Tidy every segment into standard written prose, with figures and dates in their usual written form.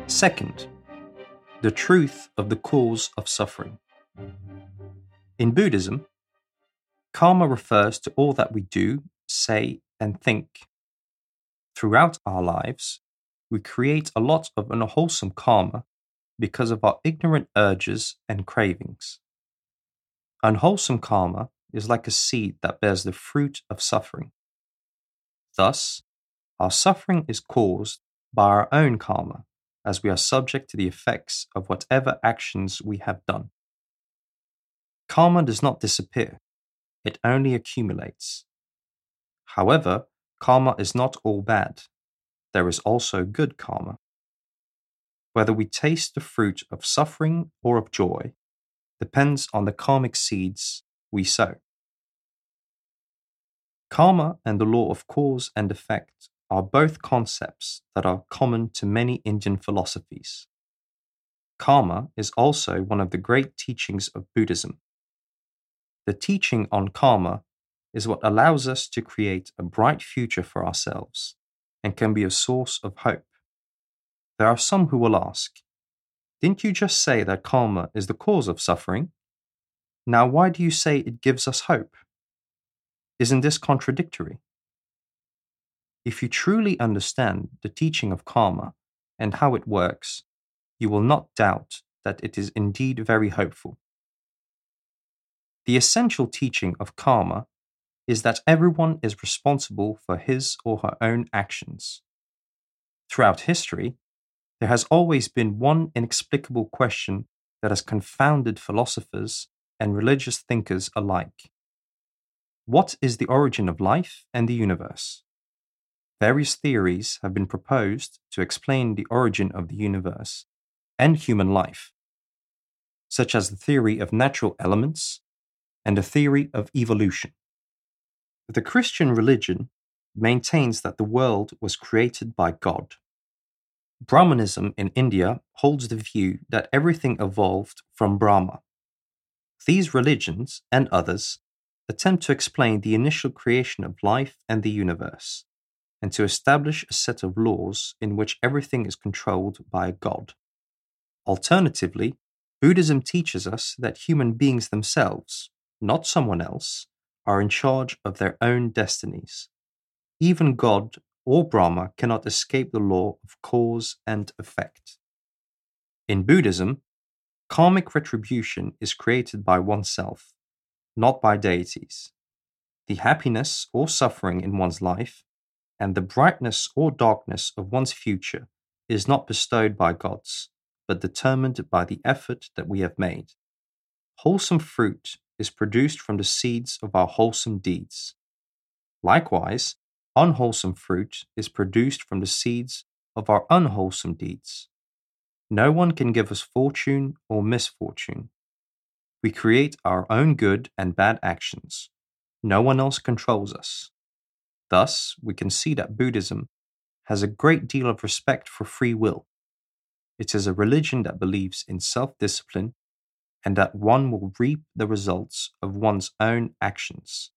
Second, the truth of the cause of suffering. In Buddhism, karma refers to all that we do, say, and think. Throughout our lives, we create a lot of unwholesome karma because of our ignorant urges and cravings. Unwholesome karma is like a seed that bears the fruit of suffering. Thus, our suffering is caused by our own karma, as we are subject to the effects of whatever actions we have done. Karma does not disappear, it only accumulates. However, karma is not all bad. There is also good karma. Whether we taste the fruit of suffering or of joy depends on the karmic seeds we sow. Karma and the law of cause and effect are both concepts that are common to many Indian philosophies. Karma is also one of the great teachings of Buddhism. The teaching on karma is what allows us to create a bright future for ourselves and can be a source of hope. There are some who will ask, didn't you just say that karma is the cause of suffering? Now why do you say it gives us hope? Isn't this contradictory? If you truly understand the teaching of karma and how it works, you will not doubt that it is indeed very hopeful. The essential teaching of karma is that everyone is responsible for his or her own actions. Throughout history, there has always been one inexplicable question that has confounded philosophers and religious thinkers alike. What is the origin of life and the universe? Various theories have been proposed to explain the origin of the universe and human life, such as the theory of natural elements and the theory of evolution. The Christian religion maintains that the world was created by God. Brahmanism in India holds the view that everything evolved from Brahma. These religions and others attempt to explain the initial creation of life and the universe, and to establish a set of laws in which everything is controlled by a God. Alternatively, Buddhism teaches us that human beings themselves, not someone else, are in charge of their own destinies. Even God or Brahma cannot escape the law of cause and effect. In Buddhism, karmic retribution is created by oneself, not by deities. The happiness or suffering in one's life and the brightness or darkness of one's future is not bestowed by gods, but determined by the effort that we have made. Wholesome fruit is produced from the seeds of our wholesome deeds. Likewise, unwholesome fruit is produced from the seeds of our unwholesome deeds. No one can give us fortune or misfortune. We create our own good and bad actions. No one else controls us. Thus, we can see that Buddhism has a great deal of respect for free will. It is a religion that believes in self-discipline and that one will reap the results of one's own actions.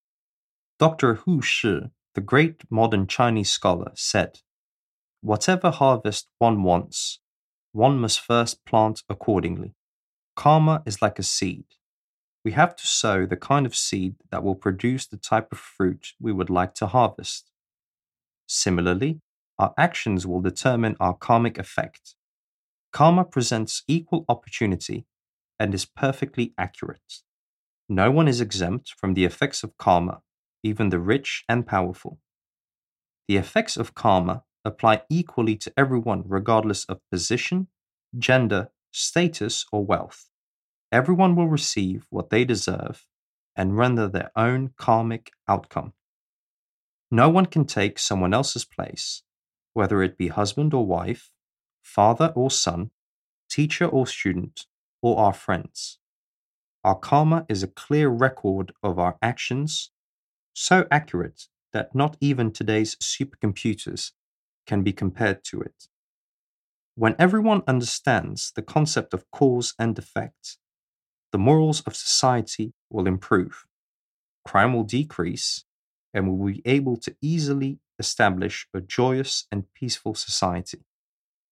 Dr. Hu Shi, the great modern Chinese scholar, said, "Whatever harvest one wants, one must first plant accordingly. Karma is like a seed. We have to sow the kind of seed that will produce the type of fruit we would like to harvest. Similarly, our actions will determine our karmic effect. Karma presents equal opportunity and is perfectly accurate. No one is exempt from the effects of karma, even the rich and powerful. The effects of karma apply equally to everyone regardless of position, gender, status, or wealth. Everyone will receive what they deserve and render their own karmic outcome. No one can take someone else's place, whether it be husband or wife, father or son, teacher or student, or our friends. Our karma is a clear record of our actions, so accurate that not even today's supercomputers can be compared to it. When everyone understands the concept of cause and effect, the morals of society will improve, crime will decrease, and we will be able to easily establish a joyous and peaceful society."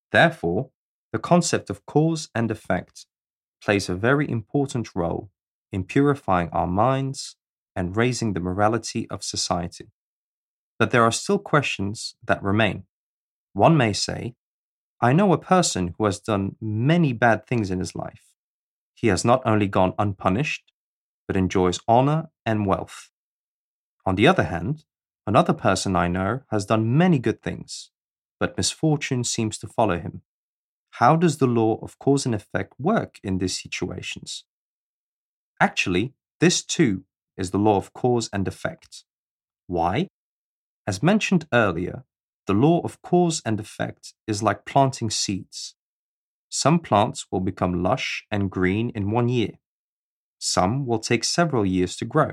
Therefore, the concept of cause and effect plays a very important role in purifying our minds and raising the morality of society. But there are still questions that remain. One may say, I know a person who has done many bad things in his life. He has not only gone unpunished, but enjoys honor and wealth. On the other hand, another person I know has done many good things, but misfortune seems to follow him. How does the law of cause and effect work in these situations? Actually, this too is the law of cause and effect. Why? As mentioned earlier, the law of cause and effect is like planting seeds. Some plants will become lush and green in 1 year. Some will take several years to grow.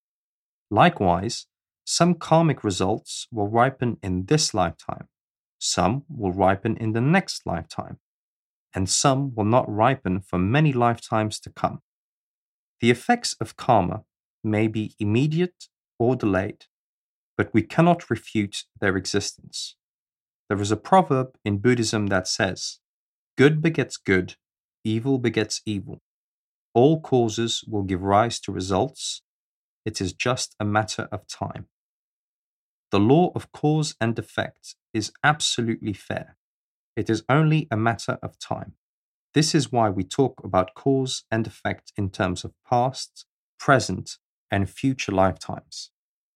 Likewise, some karmic results will ripen in this lifetime, some will ripen in the next lifetime, and some will not ripen for many lifetimes to come. The effects of karma may be immediate or delayed, but we cannot refute their existence. There is a proverb in Buddhism that says, good begets good, evil begets evil. All causes will give rise to results. It is just a matter of time. The law of cause and effect is absolutely fair. It is only a matter of time. This is why we talk about cause and effect in terms of past, present, and future lifetimes.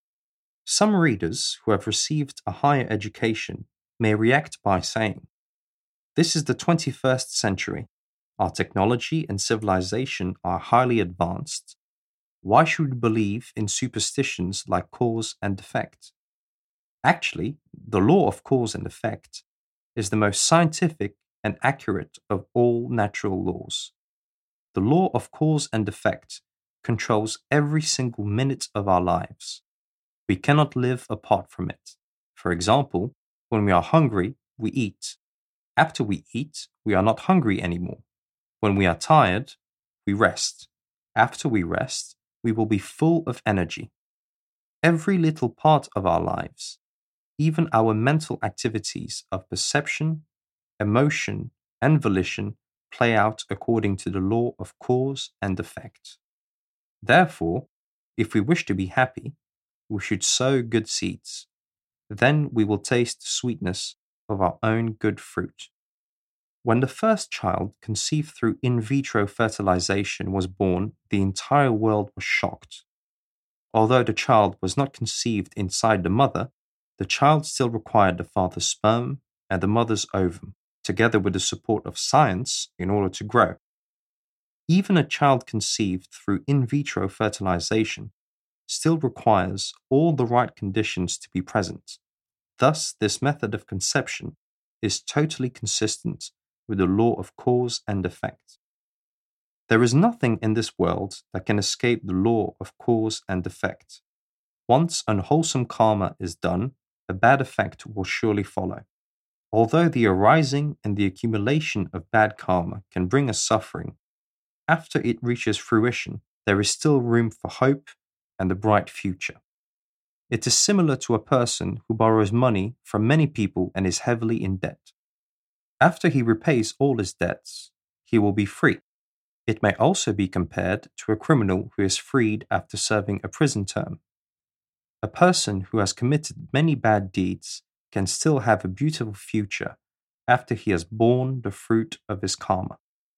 Some readers who have received a higher education may react by saying, this is the 21st century. Our technology and civilization are highly advanced. Why should we believe in superstitions like cause and effect? Actually, the law of cause and effect is the most scientific and accurate of all natural laws. The law of cause and effect controls every single minute of our lives. We cannot live apart from it. For example, when we are hungry, we eat. After we eat, we are not hungry anymore. When we are tired, we rest. After we rest, we will be full of energy. Every little part of our lives, even our mental activities of perception, emotion, and volition, play out according to the law of cause and effect. Therefore, if we wish to be happy, we should sow good seeds. Then we will taste the sweetness of our own good fruit. When the first child conceived through in vitro fertilization was born, the entire world was shocked. Although the child was not conceived inside the mother, the child still required the father's sperm and the mother's ovum, together with the support of science, in order to grow. Even a child conceived through in vitro fertilization still requires all the right conditions to be present. Thus, this method of conception is totally consistent with the law of cause and effect. There is nothing in this world that can escape the law of cause and effect. Once unwholesome karma is done, a bad effect will surely follow. Although the arising and the accumulation of bad karma can bring us suffering, after it reaches fruition, there is still room for hope and a bright future. It is similar to a person who borrows money from many people and is heavily in debt. After he repays all his debts, he will be free. It may also be compared to a criminal who is freed after serving a prison term. A person who has committed many bad deeds can still have a beautiful future after he has borne the fruit of his karma.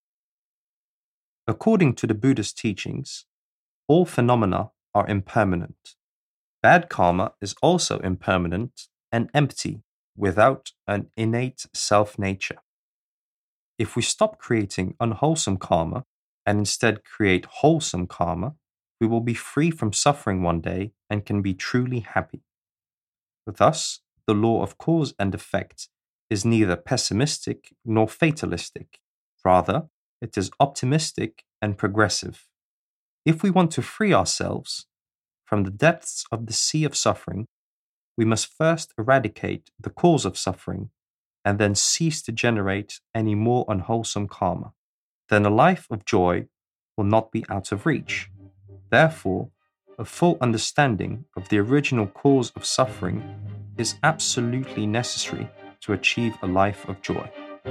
According to the Buddhist teachings, all phenomena are impermanent. Bad karma is also impermanent and empty, without an innate self-nature. If we stop creating unwholesome karma and instead create wholesome karma, we will be free from suffering one day and can be truly happy. Thus, the law of cause and effect is neither pessimistic nor fatalistic. Rather, it is optimistic and progressive. If we want to free ourselves from the depths of the sea of suffering, we must first eradicate the cause of suffering and then cease to generate any more unwholesome karma. Then a life of joy will not be out of reach. Therefore, a full understanding of the original cause of suffering is absolutely necessary to achieve a life of joy.